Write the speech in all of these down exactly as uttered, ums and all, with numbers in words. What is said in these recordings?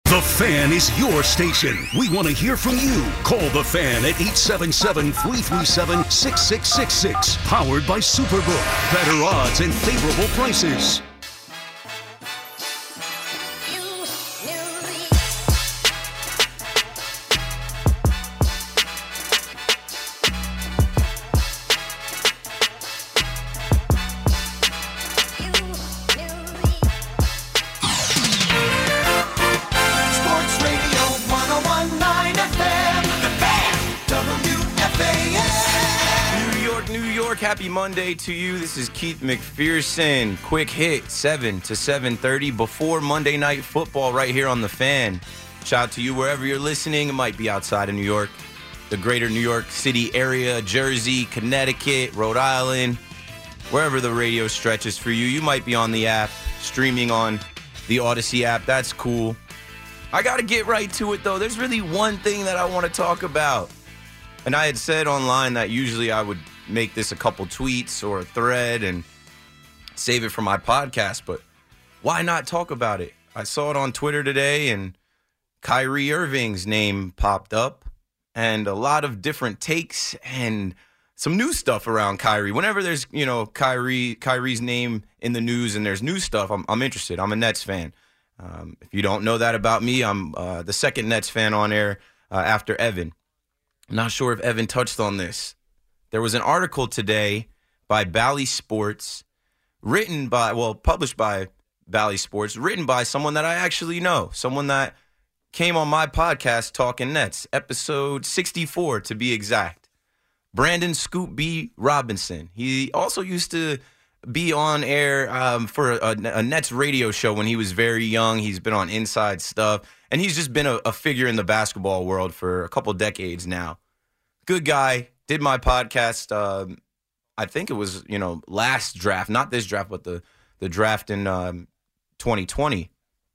The Fan is your station. We want to hear from you. Call The Fan at eight seven seven, three three seven, six six six six. Powered by Superbook. Better odds and favorable prices. Happy Monday to you. This is Keith McPherson. Quick hit, seven to seven thirty before Monday Night Football right here on The Fan. Shout out to you wherever you're listening. It might be outside of New York, the greater New York City area, Jersey, Connecticut, Rhode Island, wherever the radio stretches for you. You might be on the app, streaming on the Odyssey app. That's cool. I got to get right to it, though. There's really one thing that I want to talk about. And I had said online that usually I would make this a couple tweets or a thread and save it for my podcast, but why not talk about it? I saw it on Twitter today, and Kyrie Irving's name popped up, and a lot of different takes and some new stuff around Kyrie. Whenever there's, you know, Kyrie Kyrie's name in the news and there's new stuff, I'm, I'm interested. I'm a Nets fan. Um, if you don't know that about me, I'm uh, the second Nets fan on air uh, after Evan. I'm not sure if Evan touched on this. There was an article today by Bally Sports, written by, well, published by Bally Sports, written by someone that I actually know, someone that came on my podcast, Talking Nets, episode sixty-four to be exact. Brandon Scoop B. Robinson. He also used to be on air um, for a, a Nets radio show when he was very young. He's been on Inside Stuff, and he's just been a, a figure in the basketball world for a couple decades now. Good guy. Did my podcast, um, I think it was, you know, last draft, not this draft, but the, the draft in um, twenty twenty.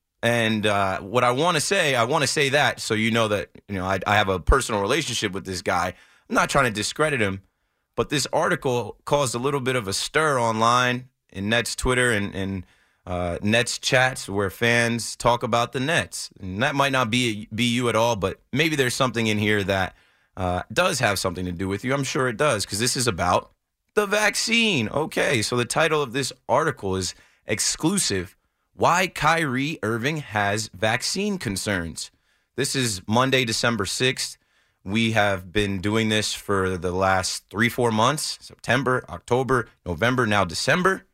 And uh, what I want to say, I want to say that so you know that, you know, I, I have a personal relationship with this guy. I'm not trying to discredit him, but this article caused a little bit of a stir online in Nets Twitter and, and uh, Nets chats where fans talk about the Nets. And that might not be be you at all, but maybe there's something in here that Uh, does have something to do with you. I'm sure it does, because this is about the vaccine. Okay, so the title of this article is Exclusive: Why Kyrie Irving Has Vaccine Concerns. This is Monday, December sixth. We have been doing this for the last three, four months, September, October, November, now December.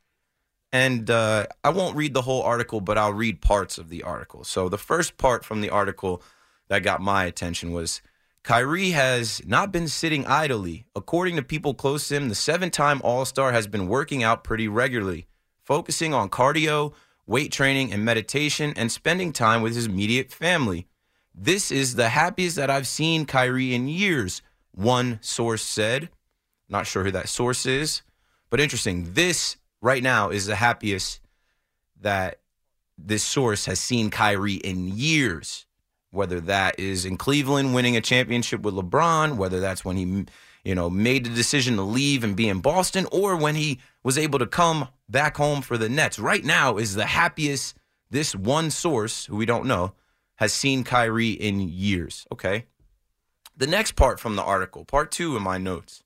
And uh, I won't read the whole article, but I'll read parts of the article. So the first part from the article that got my attention was, Kyrie has not been sitting idly. According to people close to him, the seven-time All-Star has been working out pretty regularly, focusing on cardio, weight training, and meditation, and spending time with his immediate family. This is the happiest that I've seen Kyrie in years, one source said. Not sure who that source is, but interesting. This, right now, is the happiest that this source has seen Kyrie in years. Whether that is in Cleveland winning a championship with LeBron, whether that's when he, you know, made the decision to leave and be in Boston, or when he was able to come back home for the Nets. Right now is the happiest this one source, who we don't know, has seen Kyrie in years. Okay. The next part from the article, part two in my notes.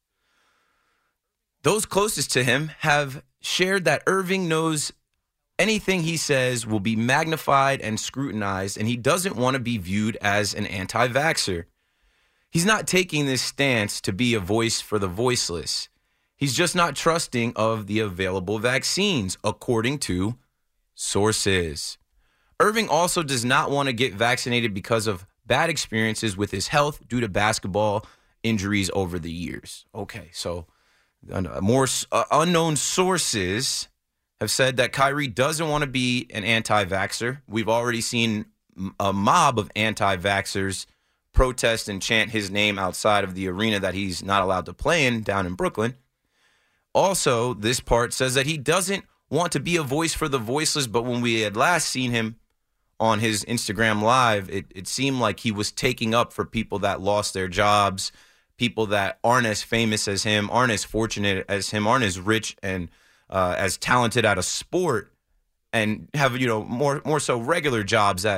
Those closest to him have shared that Irving knows anything he says will be magnified and scrutinized, and he doesn't want to be viewed as an anti-vaxxer. He's not taking this stance to be a voice for the voiceless. He's just not trusting of the available vaccines, according to sources. Irving also does not want to get vaccinated because of bad experiences with his health due to basketball injuries over the years. Okay, so uh, more uh, unknown sources have said that Kyrie doesn't want to be an anti-vaxxer. We've already seen a mob of anti-vaxxers protest and chant his name outside of the arena that he's not allowed to play in down in Brooklyn. Also, this part says that he doesn't want to be a voice for the voiceless, but when we had last seen him on his Instagram Live, it, it seemed like he was taking up for people that lost their jobs, people that aren't as famous as him, aren't as fortunate as him, aren't as rich and Uh, as talented at a sport, and have, you know, more more so regular jobs that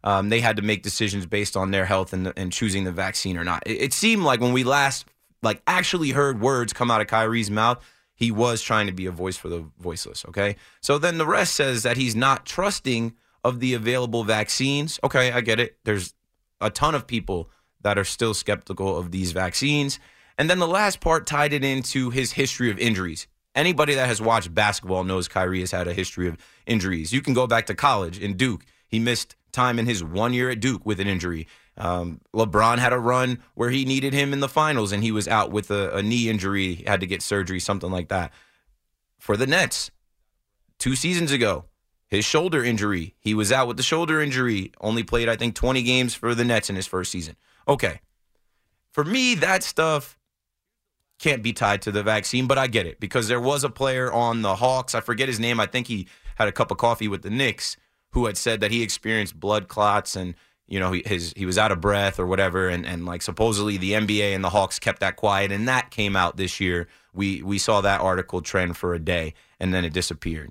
um, they had to make decisions based on their health and, and choosing the vaccine or not. It, it seemed like when we last like actually heard words come out of Kyrie's mouth, he was trying to be a voice for the voiceless, okay? So then the rest says that he's not trusting of the available vaccines. Okay, I get it. There's a ton of people that are still skeptical of these vaccines. And then the last part tied it into his history of injuries. Anybody that has watched basketball knows Kyrie has had a history of injuries. You can go back to college in Duke. He missed time in his one year at Duke with an injury. Um, LeBron had a run where he needed him in the finals, and he was out with a, a knee injury, had to get surgery, something like that. For the Nets, two seasons ago, his shoulder injury, he was out with the shoulder injury, only played, I think, twenty games for the Nets in his first season. Okay. For me, that stuff can't be tied to the vaccine, but I get it because there was a player on the Hawks. I forget his name. I think he had a cup of coffee with the Knicks who had said that he experienced blood clots and, you know, he, his, he was out of breath or whatever. And, and like supposedly the N B A and the Hawks kept that quiet. And that came out this year. We, we saw that article trend for a day and then it disappeared.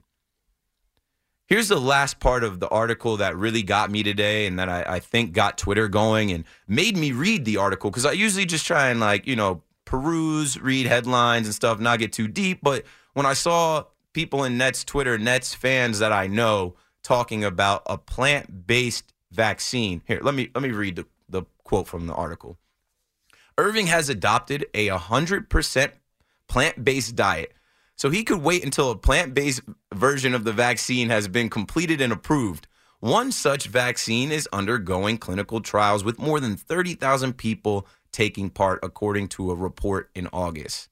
Here's the last part of the article that really got me today and that I, I think got Twitter going and made me read the article because I usually just try and, like, you know, peruse, read headlines and stuff, not get too deep. But when I saw people in Nets Twitter, Nets fans that I know talking about a plant-based vaccine. Here, let me let me read the, the quote from the article. Irving has adopted a one hundred percent plant-based diet, so he could wait until a plant-based version of the vaccine has been completed and approved. One such vaccine is undergoing clinical trials with more than thirty thousand people taking part, according to a report in August.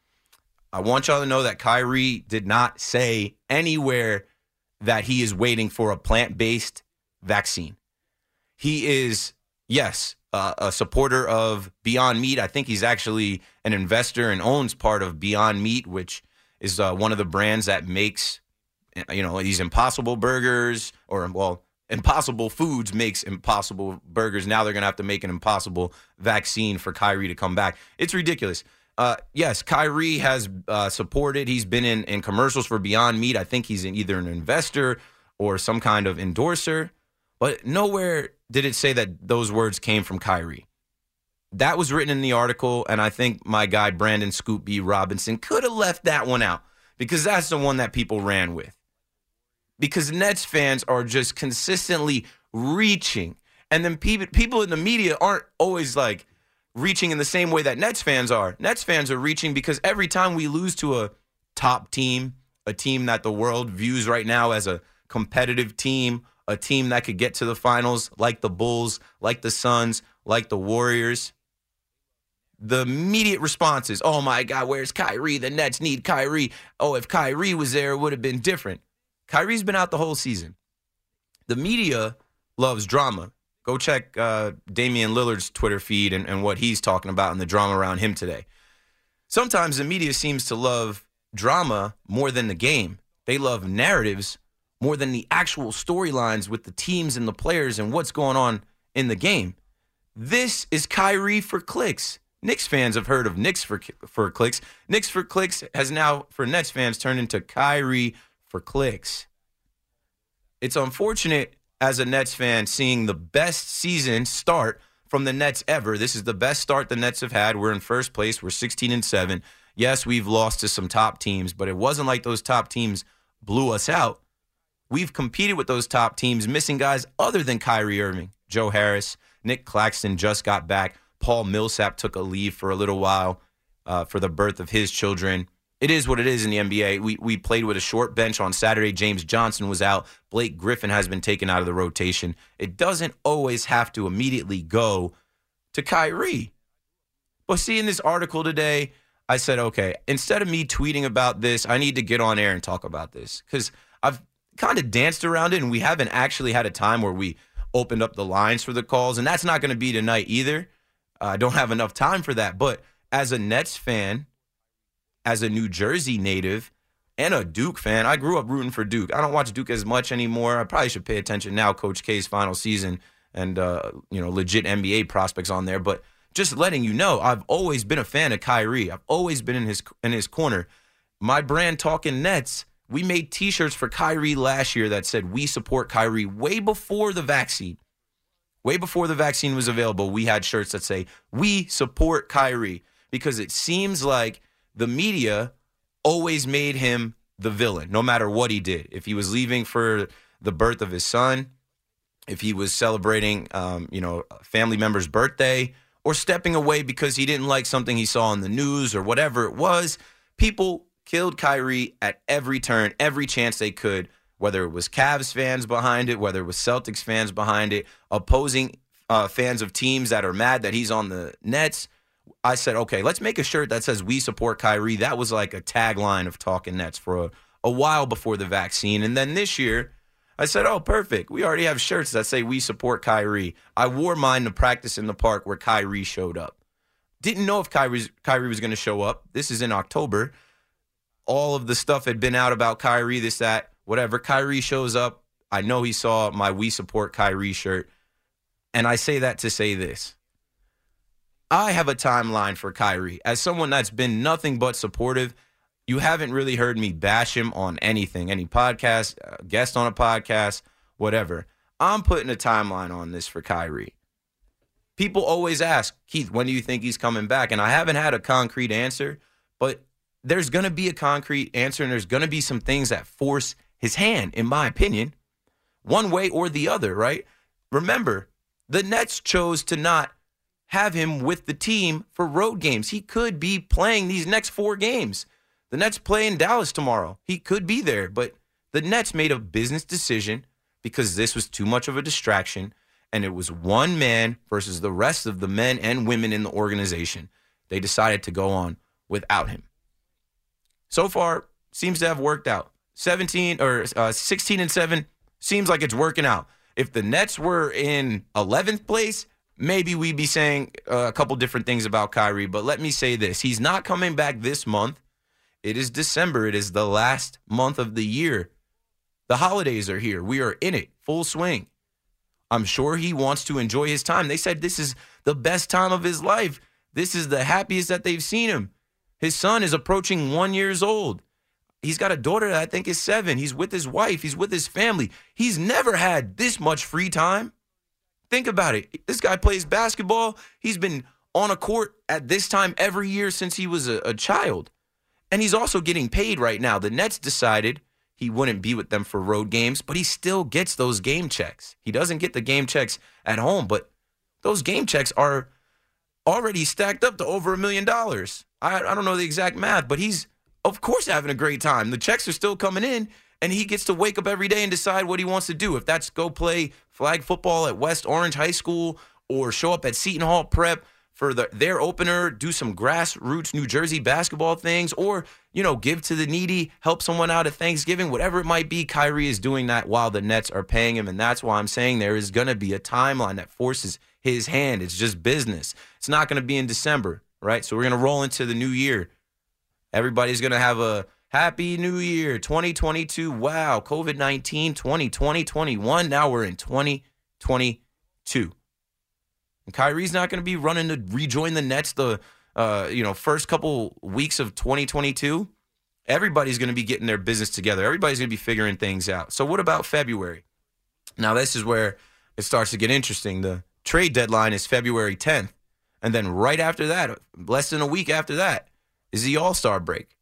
I want y'all to know that Kyrie did not say anywhere that he is waiting for a plant-based vaccine. He is, yes, uh, a supporter of Beyond Meat. I think he's actually an investor and owns part of Beyond Meat, which is uh, one of the brands that makes, you know, these Impossible Burgers, or, well, Impossible Foods makes Impossible Burgers. Now they're going to have to make an Impossible vaccine for Kyrie to come back. It's ridiculous. Uh, yes, Kyrie has uh, supported. He's been in, in commercials for Beyond Meat. I think he's in either an investor or some kind of endorser. But nowhere did it say that those words came from Kyrie. That was written in the article, and I think my guy Brandon Scoop B. Robinson could have left that one out because that's the one that people ran with. Because Nets fans are just consistently reaching. And then people people in the media aren't always like reaching in the same way that Nets fans are. Nets fans are reaching because every time we lose to a top team, a team that the world views right now as a competitive team, a team that could get to the finals like the Bulls, like the Suns, like the Warriors, the immediate response is, oh my God, where's Kyrie? The Nets need Kyrie. Oh, if Kyrie was there, it would have been different. Kyrie's been out the whole season. The media loves drama. Go check uh, Damian Lillard's Twitter feed and, and what he's talking about and the drama around him today. Sometimes the media seems to love drama more than the game. They love narratives more than the actual storylines with the teams and the players and what's going on in the game. This is Kyrie for clicks. Knicks fans have heard of Knicks for, for clicks. Knicks for clicks has now, for Nets fans, turned into Kyrie for clicks. It's unfortunate as a Nets fan seeing the best season start from the Nets ever. This is the best start the Nets have had. We're in first place. We're sixteen and seven. Yes, we've lost to some top teams, but it wasn't like those top teams blew us out. We've competed with those top teams, missing guys other than Kyrie Irving. Joe Harris, Nick Claxton just got back. Paul Millsap took a leave for a little while uh, for the birth of his children. It is what it is in the N B A. We we played with a short bench on Saturday. James Johnson was out. Blake Griffin has been taken out of the rotation. It doesn't always have to immediately go to Kyrie. But see, in this article today, I said, okay, instead of me tweeting about this, I need to get on air and talk about this because I've kind of danced around it and we haven't actually had a time where we opened up the lines for the calls, and that's not going to be tonight either. I uh, don't have enough time for that. But as a Nets fan, as a New Jersey native, and a Duke fan, I grew up rooting for Duke. I don't watch Duke as much anymore. I probably should pay attention now, Coach K's final season and, uh, you know, legit N B A prospects on there. But just letting you know, I've always been a fan of Kyrie. I've always been in his in his corner. My brand, Talking Nets, we made T-shirts for Kyrie last year that said, we support Kyrie way before the vaccine. way before the vaccine was available, we had shirts that say, "We support Kyrie," because it seems like the media always made him the villain, no matter what he did. If he was leaving for the birth of his son, if he was celebrating, um, you know, a family member's birthday, or stepping away because he didn't like something he saw on the news or whatever it was, people killed Kyrie at every turn, every chance they could, whether it was Cavs fans behind it, whether it was Celtics fans behind it, opposing uh, fans of teams that are mad that he's on the Nets. I said, okay, let's make a shirt that says "We support Kyrie." That was like a tagline of Talking Nets for a, a while before the vaccine. And then this year, I said, oh, perfect. We already have shirts that say "We support Kyrie." I wore mine to practice in the park where Kyrie showed up. Didn't know if Kyrie, Kyrie was going to show up. This is in October. All of the stuff had been out about Kyrie, this, that, whatever. Kyrie shows up. I know he saw my "We support Kyrie" shirt. And I say that to say this. I have a timeline for Kyrie. As someone that's been nothing but supportive, you haven't really heard me bash him on anything, any podcast, uh, guest on a podcast, whatever. I'm putting a timeline on this for Kyrie. People always ask, Keith, when do you think he's coming back? And I haven't had a concrete answer, but there's going to be a concrete answer, and there's going to be some things that force his hand, in my opinion, one way or the other, right? Remember, the Nets chose to not have him with the team for road games. He could be playing these next four games. The Nets play in Dallas tomorrow. He could be there, but the Nets made a business decision because this was too much of a distraction, and it was one man versus the rest of the men and women in the organization. They decided to go on without him. So far, seems to have worked out. seventeen or uh, sixteen and seven seems like it's working out. If the Nets were in eleventh place, maybe we'd be saying uh, a couple different things about Kyrie, but let me say this. He's not coming back this month. It is December. It is the last month of the year. The holidays are here. We are in it, full swing. I'm sure he wants to enjoy his time. They said this is the best time of his life. This is the happiest that they've seen him. His son is approaching one years old. He's got a daughter that I think is seven. He's with his wife. He's with his family. He's never had this much free time. Think about it. This guy plays basketball. He's been on a court at this time every year since he was a, a child. And he's also getting paid right now. The Nets decided he wouldn't be with them for road games, but he still gets those game checks. He doesn't get the game checks at home, but those game checks are already stacked up to over a million dollars. I, I don't know the exact math, but he's, of course, having a great time. The checks are still coming in, and he gets to wake up every day and decide what he wants to do. If that's go play flag football at West Orange High School or show up at Seton Hall Prep for the, their opener, do some grassroots New Jersey basketball things, or, you know, give to the needy, help someone out at Thanksgiving, whatever it might be, Kyrie is doing that while the Nets are paying him, and that's why I'm saying there is going to be a timeline that forces his hand. It's just business. It's not going to be in December, right? So we're going to roll into the new year. Everybody's going to have a happy new year, twenty twenty-two. Wow, covid nineteen, twenty twenty, twenty-one. Now we're in twenty twenty-two. And Kyrie's not going to be running to rejoin the Nets the uh, you know first couple weeks of twenty twenty-two. Everybody's going to be getting their business together. Everybody's going to be figuring things out. So what about February? Now this is where it starts to get interesting. The trade deadline is February tenth. And then right after that, less than a week after that, is the All-Star break.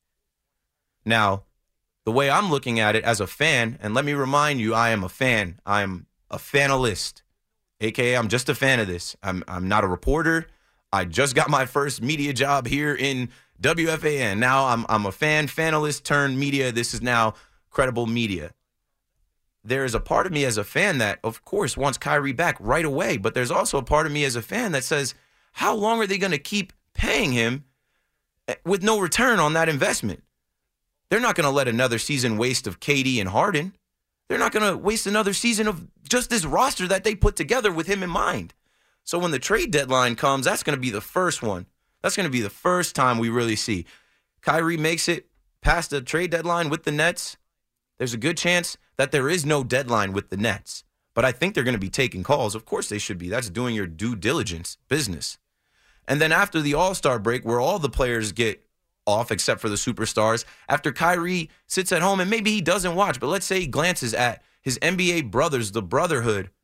Now, the way I'm looking at it as a fan, and let me remind you, I am a fan. I'm a fanalist, a k a I'm just a fan of this. I'm I'm not a reporter. I just got my first media job here in W F A N. Now I'm I'm a fan, fanalist turned media. This is now credible media. There is a part of me as a fan that, of course, wants Kyrie back right away. But there's also a part of me as a fan that says, how long are they going to keep paying him with no return on that investment? They're not going to let another season waste of K D and Harden. They're not going to waste another season of just this roster that they put together with him in mind. So when the trade deadline comes, that's going to be the first one. That's going to be the first time we really see Kyrie makes it past the trade deadline with the Nets. There's a good chance that there is no deadline with the Nets. But I think they're going to be taking calls. Of course they should be. That's doing your due diligence business. And then after the All-Star break, where all the players get off except for the superstars, after Kyrie sits at home and maybe he doesn't watch, but let's say he glances at his N B A brothers, the Brotherhood,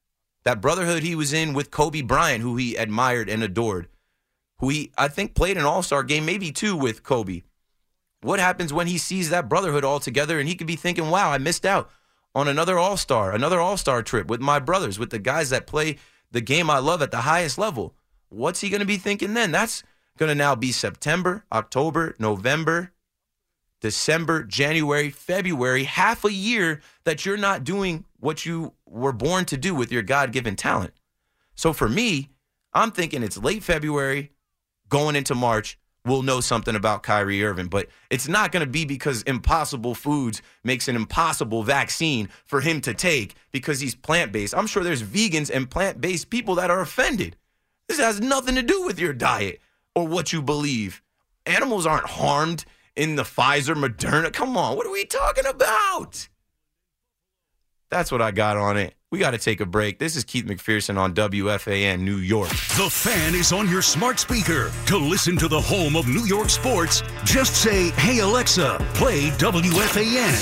That brotherhood he was in with Kobe Bryant, who he admired and adored, who he, I think, played an all-star game, maybe two with Kobe. What happens when he sees that brotherhood all together and he could be thinking, wow, I missed out on another all-star, another all-star trip with my brothers, with the guys that play the game I love at the highest level. What's he going to be thinking then? That's going to now be September, October, November, December, January, February, half a year that you're not doing what you were born to do with your God-given talent. So for me, I'm thinking it's late February, going into March, we'll know something about Kyrie Irving. But it's not going to be because Impossible Foods makes an impossible vaccine for him to take because he's plant-based. I'm sure there's vegans and plant-based people that are offended. This has nothing to do with your diet or what you believe. Animals aren't harmed in the Pfizer, Moderna. Come on, what are we talking about? That's what I got on it. We got to take a break. This is Keith McPherson on W F A N New York. The Fan is on your smart speaker. To listen to the home of New York sports, just say, "Hey Alexa, play W F A N."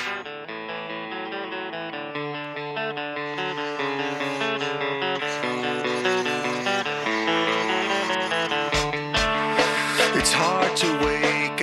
It's hard to wake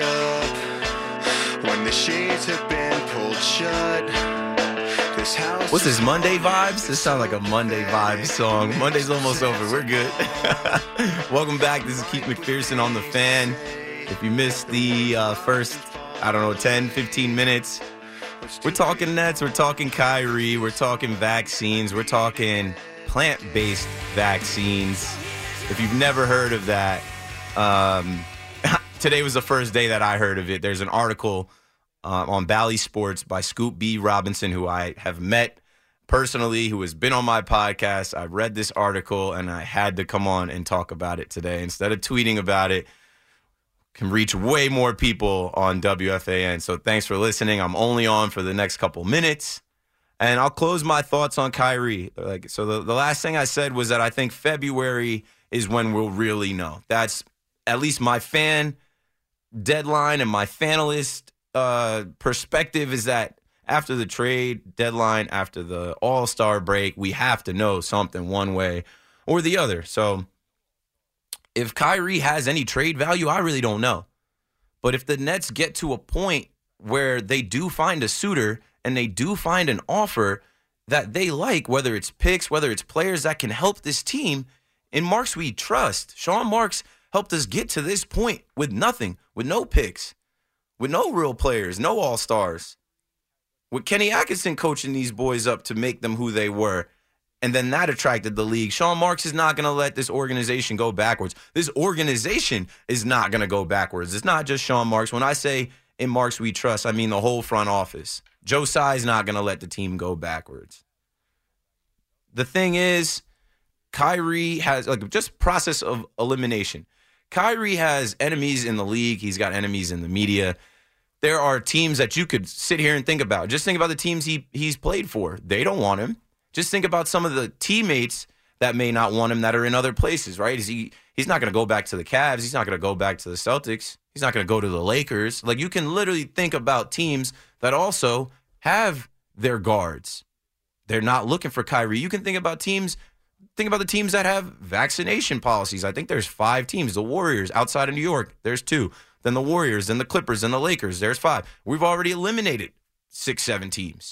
up when the shades have been pulled shut. This house What's this, Monday vibes? This sounds like a Monday vibes song. Monday's almost over. We're good. Welcome back. This is Keith McPherson on The Fan. If you missed the uh, first, I don't know, ten, fifteen minutes, we're talking Nets, we're talking Kyrie, we're talking vaccines, we're talking plant-based vaccines. If you've never heard of that, um, today was the first day that I heard of it. There's an article uh, on Bally Sports by Scoop B. Robinson, who I have met personally, who has been on my podcast. I read this article, and I had to come on and talk about it today. Instead of tweeting about it, can reach way more people on W F A N. So thanks for listening. I'm only on for the next couple minutes, and I'll close my thoughts on Kyrie. Like, so the, the last thing I said was that I think February is when we'll really know. That's at least my fan deadline and my fanalist uh, perspective is that after the trade deadline, after the All-Star break, we have to know something one way or the other. So if Kyrie has any trade value, I really don't know. But if the Nets get to a point where they do find a suitor and they do find an offer that they like, whether it's picks, whether it's players that can help this team, in Marks we trust. Sean Marks helped us get to this point with nothing, with no picks, with no real players, no all-stars. With Kenny Atkinson coaching these boys up to make them who they were. And then that attracted the league. Sean Marks is not going to let this organization go backwards. This organization is not going to go backwards. It's not just Sean Marks. When I say in Marks we trust, I mean the whole front office. Joe Tsai is not going to let the team go backwards. The thing is, Kyrie has, like, just process of elimination. Kyrie has enemies in the league. He's got enemies in the media. There are teams that you could sit here and think about. Just think about the teams he he's played for. They don't want him. Just think about some of the teammates that may not want him that are in other places, right? Is he? He's not going to go back to the Cavs. He's not going to go back to the Celtics. He's not going to go to the Lakers. Like, you can literally think about teams that also have their guards. They're not looking for Kyrie. You can think about teams, think about the teams that have vaccination policies. I think there's five teams. The Warriors outside of New York, there's two. Then the Warriors, then the Clippers, then the Lakers, there's five. We've already eliminated six, seven teams.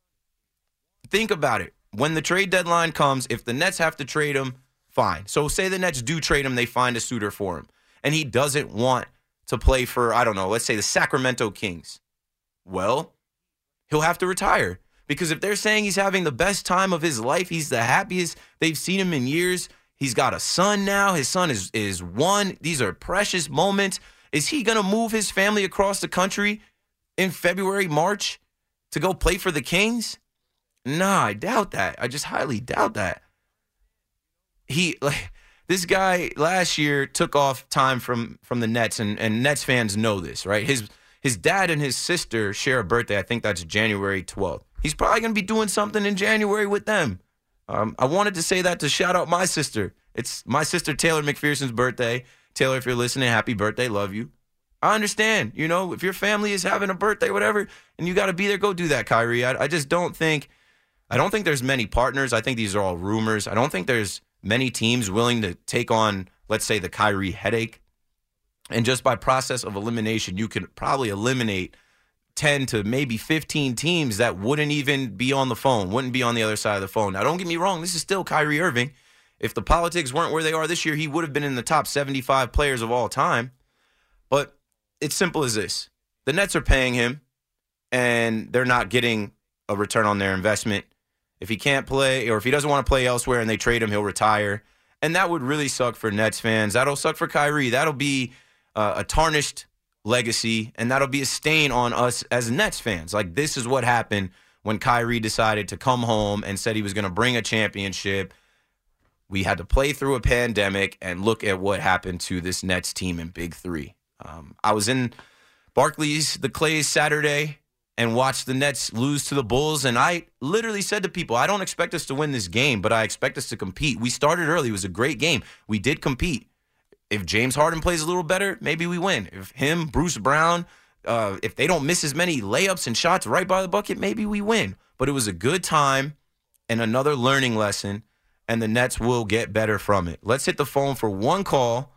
Think about it. When the trade deadline comes, if the Nets have to trade him, fine. So say the Nets do trade him, they find a suitor for him, and he doesn't want to play for, I don't know, let's say the Sacramento Kings. Well, he'll have to retire, because if they're saying he's having the best time of his life, he's the happiest they've seen him in years, he's got a son now, his son is, is one, these are precious moments. Is he going to move his family across the country in February, March to go play for the Kings? Nah, I doubt that. I just highly doubt that. He, like, this guy last year took off time from, from the Nets, and, and Nets fans know this, right? His his dad and his sister share a birthday. I think that's January twelfth. He's probably going to be doing something in January with them. Um, I wanted to say that to shout out my sister. It's my sister Taylor McPherson's birthday. Taylor, if you're listening, happy birthday. Love you. I understand. You know, if your family is having a birthday, whatever, and you got to be there, go do that, Kyrie. I, I just don't think... I don't think there's many partners. I think these are all rumors. I don't think there's many teams willing to take on, let's say, the Kyrie headache. And just by process of elimination, you could probably eliminate ten to maybe fifteen teams that wouldn't even be on the phone, wouldn't be on the other side of the phone. Now, don't get me wrong. This is still Kyrie Irving. If the politics weren't where they are this year, he would have been in the top seventy-five players of all time. But it's simple as this. The Nets are paying him, and they're not getting a return on their investment. If he can't play, or if he doesn't want to play elsewhere and they trade him, he'll retire. And that would really suck for Nets fans. That'll suck for Kyrie. That'll be uh, a tarnished legacy, and that'll be a stain on us as Nets fans. Like, this is what happened when Kyrie decided to come home and said he was going to bring a championship. We had to play through a pandemic, and look at what happened to this Nets team in Big Three. Um, I was in Barclays, the Clays, Saturday, and watched the Nets lose to the Bulls. And I literally said to people, I don't expect us to win this game, but I expect us to compete. We started early. It was a great game. We did compete. If James Harden plays a little better, maybe we win. If him, Bruce Brown, uh, if they don't miss as many layups and shots right by the bucket, maybe we win. But it was a good time and another learning lesson, and the Nets will get better from it. Let's hit the phone for one call,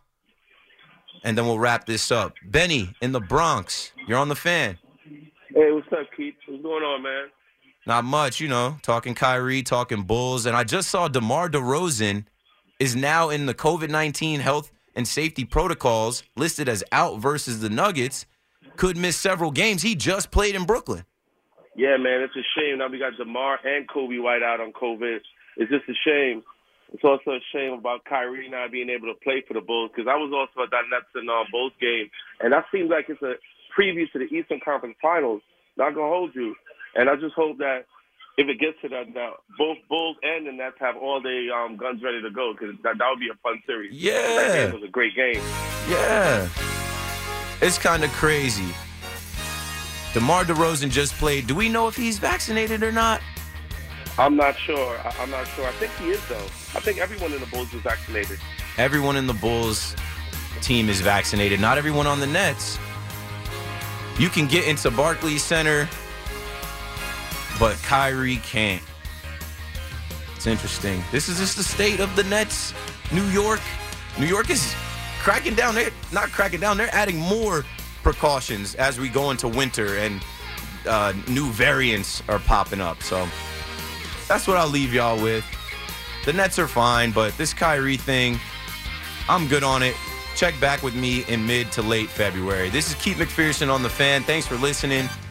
and then we'll wrap this up. Benny in the Bronx, you're on the Fan. Hey, what's up, Keith? What's going on, man? Not much, you know, talking Kyrie, talking Bulls. And I just saw DeMar DeRozan is now in the COVID nineteen health and safety protocols, listed as out versus the Nuggets. Could miss several games. He just played in Brooklyn. Yeah, man, it's a shame. Now we got DeMar and Kobe White out on COVID. It's just a shame. It's also a shame about Kyrie not being able to play for the Bulls, because I was also at that Nets and uh, Bulls game, and that seems like it's a preview to the Eastern Conference Finals. Not going to hold you. And I just hope that if it gets to that, that both Bulls and the Nets have all their um, guns ready to go, because that, that would be a fun series. Yeah. That game was a great game. Yeah. It's kind of crazy. DeMar DeRozan just played. Do we know if he's vaccinated or not? I'm not sure. I, I'm not sure. I think he is, though. I think everyone in the Bulls is vaccinated. Everyone in the Bulls team is vaccinated. Not everyone on the Nets. You can get into Barclays Center, but Kyrie can't. It's interesting. This is just the state of the Nets. New York. New York is cracking down. They're not cracking down. They're adding more precautions as we go into winter, and uh, new variants are popping up. So that's what I'll leave y'all with. The Nets are fine, but this Kyrie thing, I'm good on it. Check back with me in mid to late February. This is Keith McPherson on The Fan. Thanks for listening.